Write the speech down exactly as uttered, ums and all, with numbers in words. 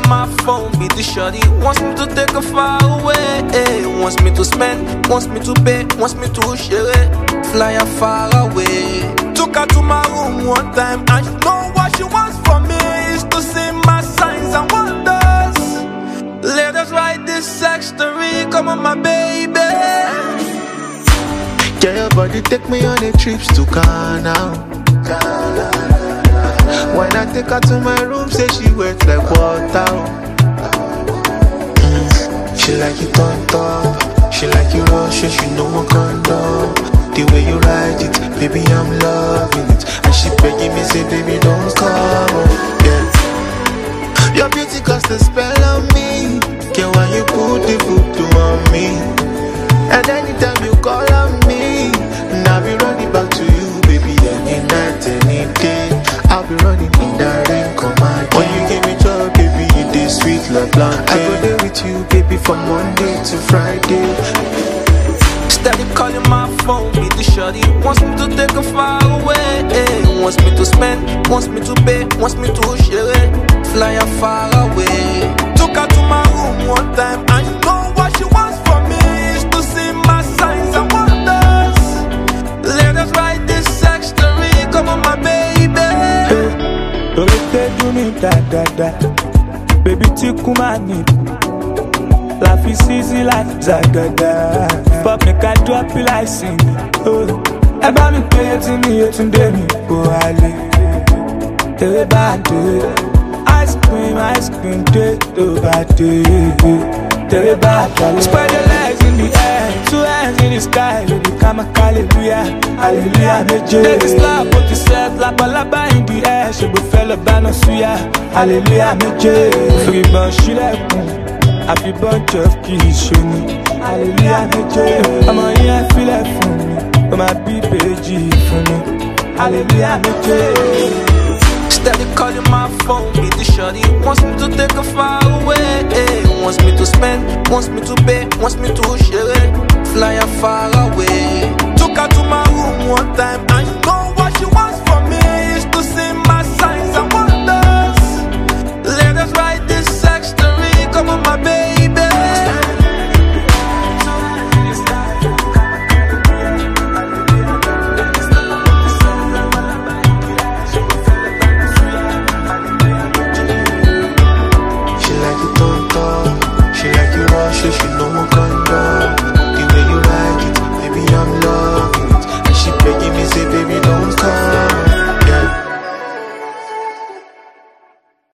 calling my phone, be the shorty. Wants me to take her far away, eh. Wants me to spend, wants me to pay, wants me to share it. Fly her far away. Took her to my room one time, and you know what she wants from me is to see my signs and wonders. Let us write this sex story, come on my baby. Yeah, your body take me on the trips to Ghana. When I take her to my room, say she wet like water. Mm, she like it on top, she like it rush, she know one condom. The way you ride it, baby, I'm loving it. And she begging me, say, baby, don't come. Yeah. Your beauty casts a spell on me. Girl, when you put the voodoo on me, and anytime you call on me, and I'll be running back to you, baby, any night, any day. I'll be running in the rain, come on. When you give me joy, baby, it is sweet like plantain. I go there with you, baby, from Monday to Friday. Steady calling my phone, be the shorty. Wants me to take her far away, eh. Wants me to spend, wants me to pay, wants me to share it. Fly her far away. Took her to my room one time, and you know what she wants from me is to see my signs and wonders. Let us write this sex story, come on my baby. Don't let do me da da da. Baby, tickle my knee. Life is easy like Zagada. But make I drop it like sing. Oh, about me pay it to me, it's in me. Oh, I live. Everybody. Ice cream, ice cream, day over day. Everybody. Spread your legs in the air, two hands in the sky. Baby, come and hallelujah, hallelujah, major. Take this love, put yourself like a laba in the air. She will fell a ban on suya, hallelujah, major. Free bunch, she like happy bunch of keys, show me. Hallelujah, major. I'm on here, feel like for me. I'm a B P G for me. Hallelujah, major. Steady calling my phone, be the shorty. Wants me to take her far away, eh. Wants me to spend, wants me to pay, wants me to share it. Fly her far away.